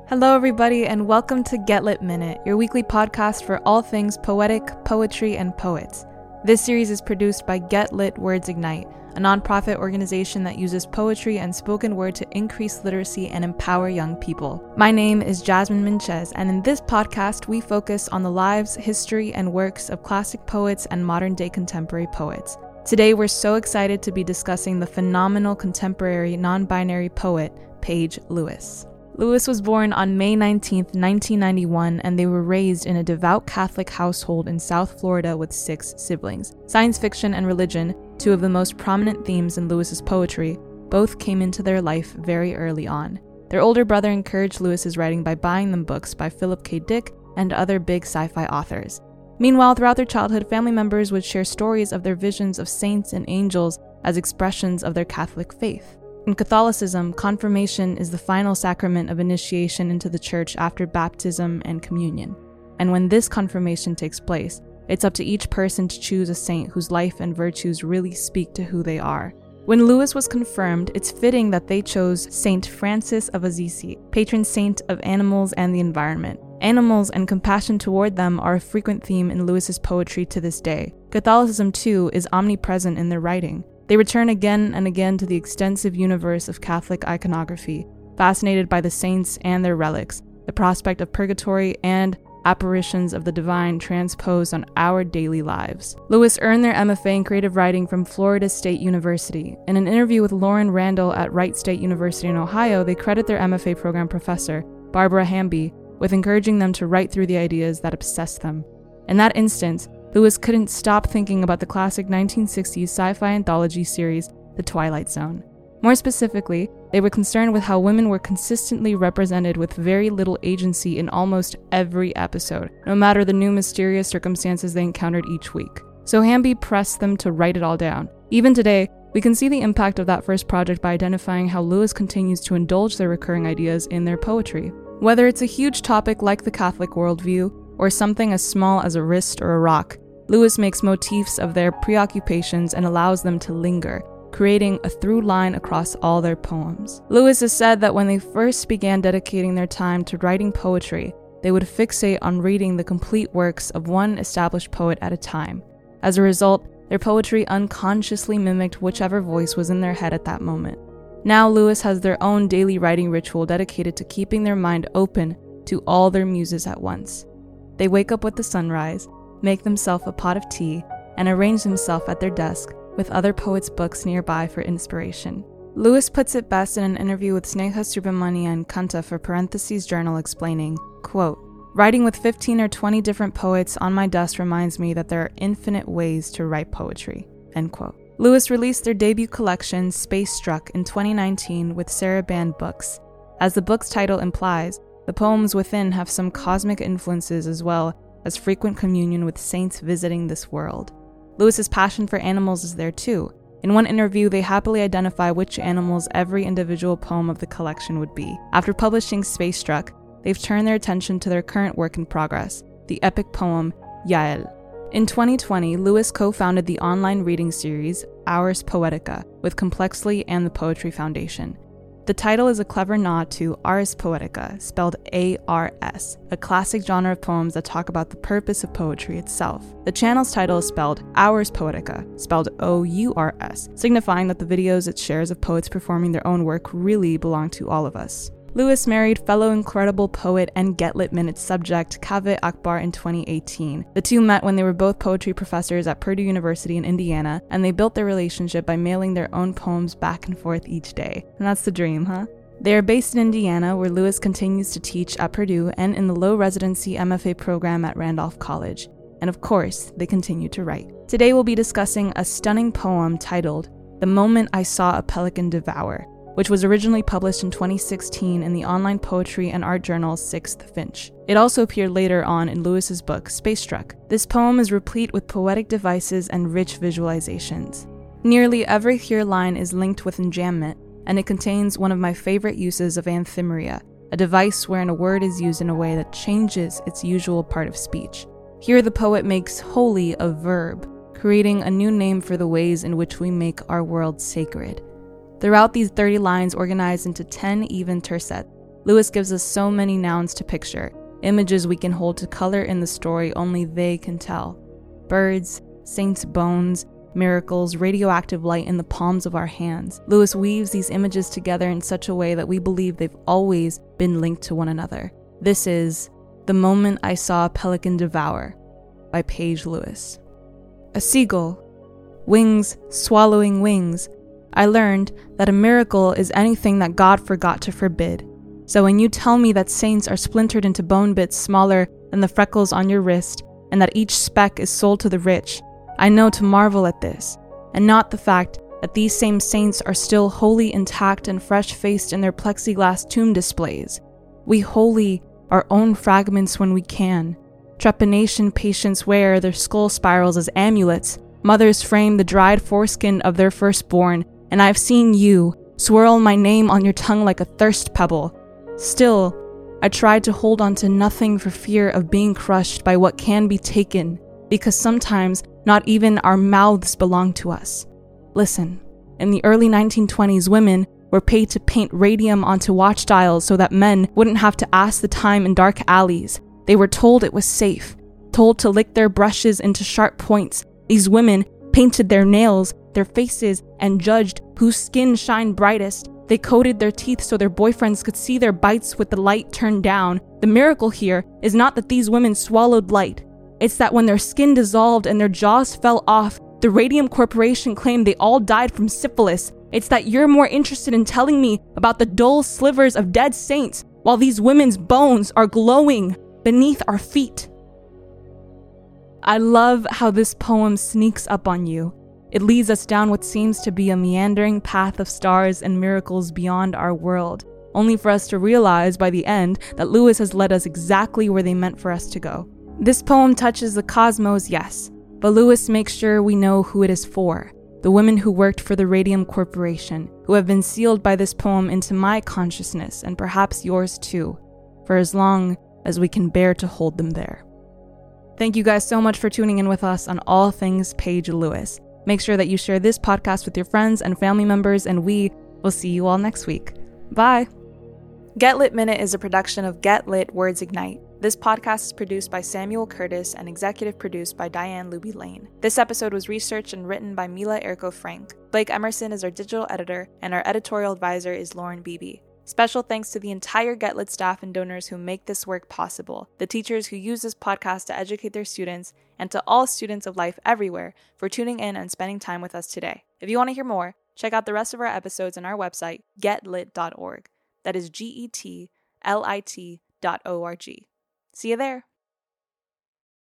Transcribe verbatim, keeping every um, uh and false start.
Hello everybody and welcome to Get Lit Minute, your weekly podcast for all things poetic, poetry, and poets. This series is produced by Get Lit Words Ignite, a nonprofit organization that uses poetry and spoken word to increase literacy and empower young people. My name is Jasmine Minchez, and in this podcast we focus on the lives, history, and works of classic poets and modern-day contemporary poets. Today we're so excited to be discussing the phenomenal contemporary non-binary poet, Paige Lewis. Lewis was born on May nineteenth, nineteen ninety-one, and they were raised in a devout Catholic household in South Florida with six siblings. Science fiction and religion, two of the most prominent themes in Lewis's poetry, both came into their life very early on. Their older brother encouraged Lewis's writing by buying them books by Philip K. Dick and other big sci-fi authors. Meanwhile, throughout their childhood, family members would share stories of their visions of saints and angels as expressions of their Catholic faith. In Catholicism, confirmation is the final sacrament of initiation into the church after baptism and communion. And when this confirmation takes place, it's up to each person to choose a saint whose life and virtues really speak to who they are. When Lewis was confirmed, it's fitting that they chose Saint Francis of Assisi, patron saint of animals and the environment. Animals and compassion toward them are a frequent theme in Lewis's poetry to this day. Catholicism, too, is omnipresent in their writing. They return again and again to the extensive universe of Catholic iconography, fascinated by the saints and their relics, the prospect of purgatory, and apparitions of the divine transposed on our daily lives. Lewis earned their M F A in creative writing from Florida State University. In an interview with Lauren Randall at Wright State University in Ohio, they credit their M F A program professor, Barbara Hamby, with encouraging them to write through the ideas that obsessed them. In that instance, Lewis couldn't stop thinking about the classic nineteen sixties sci-fi anthology series, The Twilight Zone. More specifically, they were concerned with how women were consistently represented with very little agency in almost every episode, no matter the new mysterious circumstances they encountered each week. So Hamby pressed them to write it all down. Even today, we can see the impact of that first project by identifying how Lewis continues to indulge their recurring ideas in their poetry. Whether it's a huge topic like the Catholic worldview, or something as small as a wrist or a rock, Lewis makes motifs of their preoccupations and allows them to linger, creating a through line across all their poems. Lewis has said that when they first began dedicating their time to writing poetry, they would fixate on reading the complete works of one established poet at a time. As a result, their poetry unconsciously mimicked whichever voice was in their head at that moment. Now Lewis has their own daily writing ritual dedicated to keeping their mind open to all their muses at once. They wake up with the sunrise, make themselves a pot of tea, and arrange themselves at their desk with other poets' books nearby for inspiration. Lewis puts it best in an interview with Sneha Subramanian Kanta for Parentheses Journal, explaining, quote, "Writing with fifteen or twenty different poets on my desk reminds me that there are infinite ways to write poetry," end quote. Lewis released their debut collection, Space Struck, in twenty nineteen with Sarabande Books. As the book's title implies, the poems within have some cosmic influences as well as frequent communion with saints visiting this world. Lewis's passion for animals is there too. In one interview, they happily identify which animals every individual poem of the collection would be. After publishing Space Struck, they've turned their attention to their current work in progress, the epic poem Yael. In twenty twenty, Lewis co-founded the online reading series Ars Poetica with Complexly and the Poetry Foundation. The title is a clever nod to Ars Poetica, spelled A R S, a classic genre of poems that talk about the purpose of poetry itself. The channel's title is spelled Ours Poetica, spelled O U R S, signifying that the videos it shares of poets performing their own work really belong to all of us. Lewis married fellow incredible poet and Get Lit Minute subject Kaveh Akbar in twenty eighteen. The two met when they were both poetry professors at Purdue University in Indiana, and they built their relationship by mailing their own poems back and forth each day. And that's the dream, huh? They are based in Indiana, where Lewis continues to teach at Purdue and in the low residency M F A program at Randolph College. And of course, they continue to write. Today we'll be discussing a stunning poem titled The Moment I Saw a Pelican Devour, which was originally published in twenty sixteen in the online poetry and art journal Sixth Finch. It also appeared later on in Lewis's book, Space Struck. This poem is replete with poetic devices and rich visualizations. Nearly every here line is linked with enjambment, and it contains one of my favorite uses of anthemeria, a device wherein a word is used in a way that changes its usual part of speech. Here the poet makes holy a verb, creating a new name for the ways in which we make our world sacred. Throughout these thirty lines organized into ten even tercets, Lewis gives us so many nouns to picture, images we can hold to color in the story only they can tell. Birds, saints' bones, miracles, radioactive light in the palms of our hands. Lewis weaves these images together in such a way that we believe they've always been linked to one another. This is The Moment I Saw a Pelican Devour by Paige Lewis. A seagull, wings swallowing wings. I learned that a miracle is anything that God forgot to forbid. So when you tell me that saints are splintered into bone bits smaller than the freckles on your wrist, and that each speck is sold to the rich, I know to marvel at this, and not the fact that these same saints are still wholly intact and fresh-faced in their plexiglass tomb displays. We holy our own fragments when we can. Trepanation patients wear their skull spirals as amulets. Mothers frame the dried foreskin of their firstborn, and I've seen you swirl my name on your tongue like a thirst pebble. Still, I tried to hold on to nothing for fear of being crushed by what can be taken, because sometimes not even our mouths belong to us. Listen, in the early nineteen twenties, women were paid to paint radium onto watch dials so that men wouldn't have to ask the time in dark alleys. They were told it was safe, told to lick their brushes into sharp points. These women painted their nails, their faces, and judged whose skin shined brightest. They coated their teeth so their boyfriends could see their bites with the light turned down. The miracle here is not that these women swallowed light. It's that when their skin dissolved and their jaws fell off, the Radium Corporation claimed they all died from syphilis. It's that you're more interested in telling me about the dull slivers of dead saints while these women's bones are glowing beneath our feet. I love how this poem sneaks up on you. It leads us down what seems to be a meandering path of stars and miracles beyond our world, only for us to realize by the end that Lewis has led us exactly where they meant for us to go. This poem touches the cosmos, yes, but Lewis makes sure we know who it is for. The women who worked for the Radium Corporation, who have been sealed by this poem into my consciousness and perhaps yours too, for as long as we can bear to hold them there. Thank you guys so much for tuning in with us on all things Paige Lewis. Make sure that you share this podcast with your friends and family members, and we will see you all next week. Bye! Get Lit Minute is a production of Get Lit Words Ignite. This podcast is produced by Samuel Curtis and executive produced by Diane Luby Lane. This episode was researched and written by Mila Erko Frank. Blake Emerson is our digital editor, and our editorial advisor is Lauren Beebe. Special thanks to the entire Get Lit staff and donors who make this work possible, the teachers who use this podcast to educate their students, and to all students of life everywhere for tuning in and spending time with us today. If you want to hear more, check out the rest of our episodes on our website, get lit dot org. That is G E T L I T dot O R G. See you there.